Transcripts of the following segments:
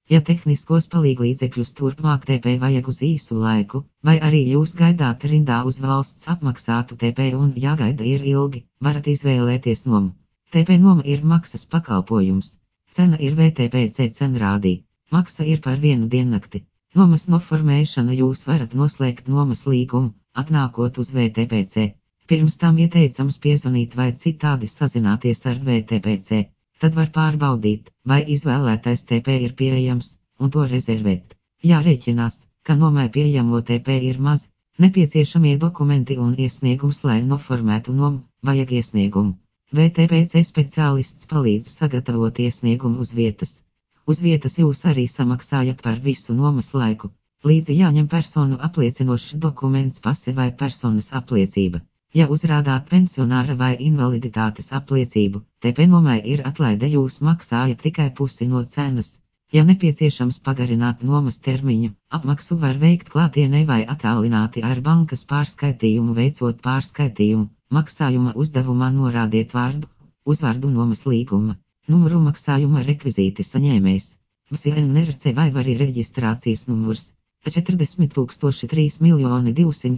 Ja tehniskos palīglīdzekļus turpmāk TP vajag uz īsu laiku, vai arī jūs gaidāt rindā uz valsts apmaksātu TP un jāgaida ir ilgi, varat izvēlēties nomu. TP noma ir maksas pakalpojums. Cena ir VTPC cenrādī. Maksa ir par vienu diennakti. Nomas noformēšana jūs varat noslēgt nomas līgumu, atnākot uz VTPC. Pirms tam ieteicams piezvanīt vai citādi sazināties ar VTPC. Tad var pārbaudīt, vai izvēlētais TP ir pieejams, un to rezervēt. Jārēķinās, ka nomai pieejamo TP ir maz, nepieciešamie dokumenti un iesniegums, lai noformētu nomu, vajag iesniegumu. VTPC speciālists palīdz sagatavot iesniegumu uz vietas. Uz vietas jūs arī samaksājat par visu nomas laiku. Līdzi jāņem personu apliecinošs dokuments, pase vai personas apliecība. Ja uzrādāt pensionāra vai invaliditātes apliecību, TP nomai ir atlaide, jūs maksājat tikai pusi no cenas. Ja nepieciešams pagarināt nomas termiņu, apmaksu var veikt klātienē vai attālināti ar bankas pārskaitījumu veicot pārskaitījumu. Maksājuma uzdevumā norādiet vārdu, uzvārdu nomas līguma, numuru maksājuma rekvizīti saņēmējs, VSNRC vai arī reģistrācijas numurs. 40 3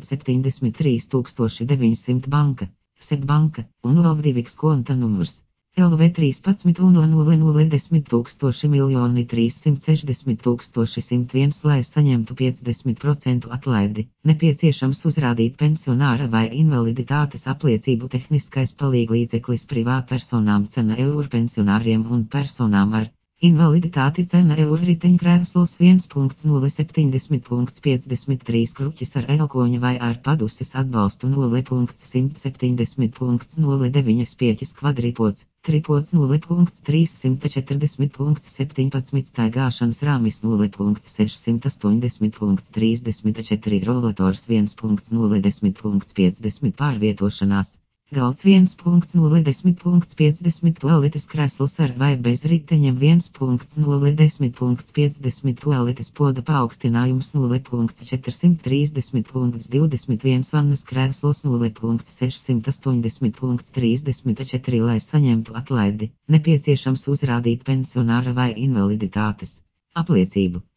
273 900 banka, SEB banka un LV2 konta numurs. LV 13 un 00 10 000 360 101, lai saņemtu 50% atlaidi. Nepieciešams uzrādīt pensionāra vai invaliditātes apliecību. Tehniskais palīglīdzeklis privātpersonām cena eiro, pensionāriem un personām ar invaliditāti cena eiro, riteņkrēsls 1.070.53 kruķis ar elkoņa vai ar paduses atbalstu 0.170.09 pieķis kvadripods, tripods 0.340.17 staigāšanas rāmis 0.680.34 rolators 1.010.50 pārvietošanās. Galds 1.010.50 tualetes krēsls ar vai bez riteņiem 1.010.50 tualetes poda paaugstinājums 0.430.21 vannas krēsls 0.680.34, lai saņemtu atlaidi, nepieciešams uzrādīt pensionāra vai invaliditātes apliecību.